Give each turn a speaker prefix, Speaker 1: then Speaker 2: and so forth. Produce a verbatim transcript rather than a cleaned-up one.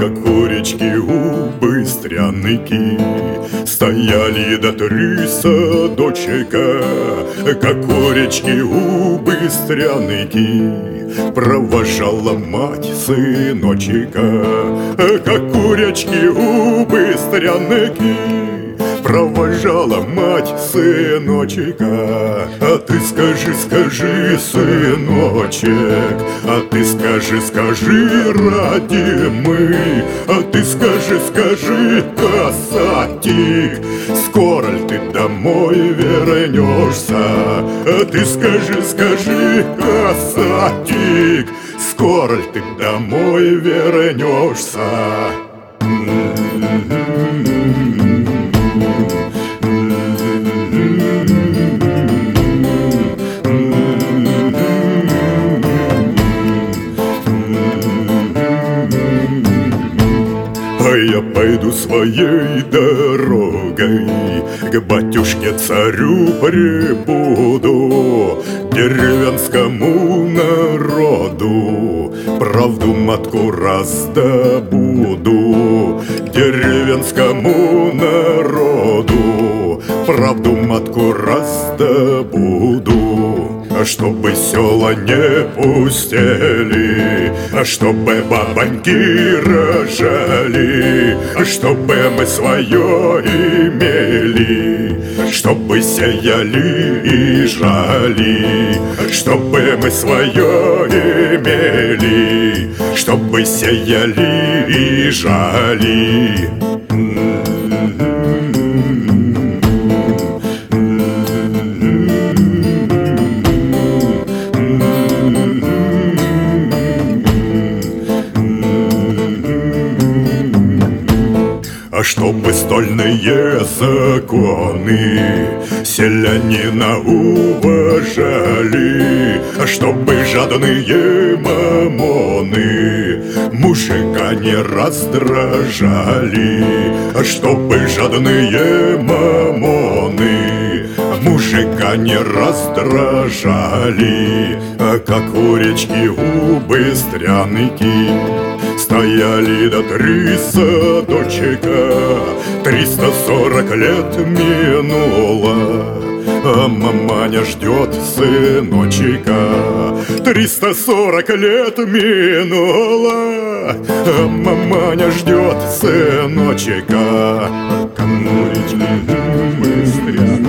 Speaker 1: как курочки у быстряники. Стояли до три садочека, как курочки у быстряники. Провожала мать сыночека, как курочки у быстряники. Провожала мать сыночека. А ты скажи, скажи, сыночек, а ты скажи, скажи, родимый, а ты скажи, скажи, касатик, скоро ли ты домой вернешься? А ты скажи, скажи, касатик, скоро ли ты домой вернешься? А я пойду своей дорогой, к батюшке-царю прибуду, деревенскому народу правду матку раздобуду. Деревенскому народу правду матку раздобуду. А чтобы села не пустели, а чтобы бабоньки рожали, а чтобы мы свое имели, чтобы сеяли и жали, чтобы мы свое имели, чтобы сеяли и жали. А чтобы стольные законы селянина уважали, а чтобы жадные мамоны мужика не раздражали, а чтобы жадные мамоны мужика не раздражали. А как курочки у быстряники стояли до три садочека, триста сорок лет минуло, а маманя ждет сыночка. Триста сорок лет минуло, а маманя ждет сыночка. Как курочки быстря.